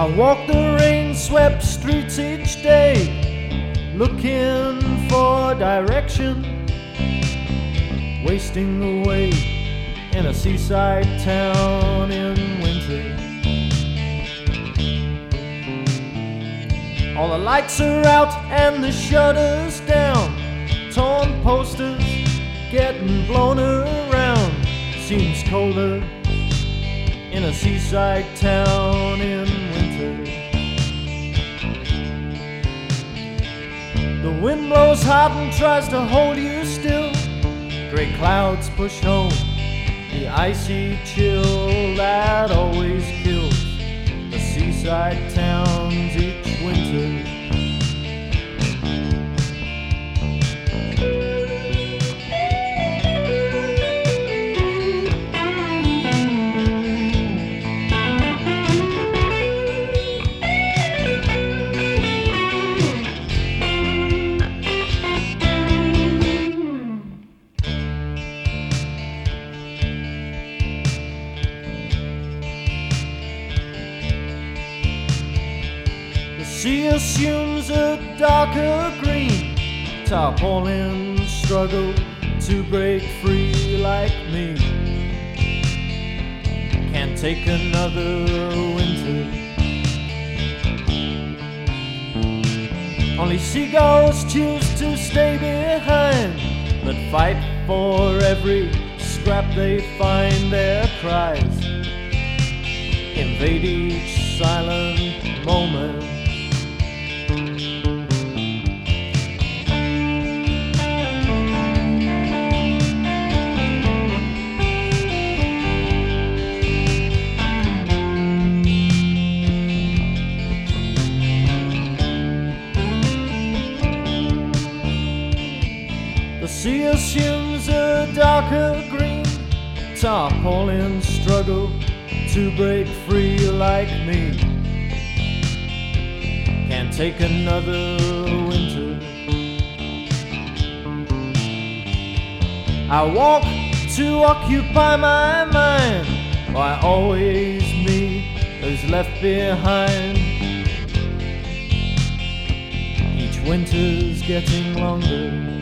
I walk the rain-swept streets each day, looking for direction, wasting away in a seaside town in winter. All the lights are out and the shutters down, torn posters getting blown around. Seems colder in a seaside town in winter. The wind blows hot and tries to hold you still. Gray clouds push home the icy chill that always kills the seaside towns each winter. The sea assumes a darker green, tarpaulin struggle to break free like me. Can't take another winter. Only seagulls choose to stay behind, but fight for every scrap they find. Their cries invade each silent moment. The sea assumes a darker green, tarpaulin struggle to break free like me. Can't take another winter. I walk to occupy my mind, why always me is left behind. Each winter's getting longer.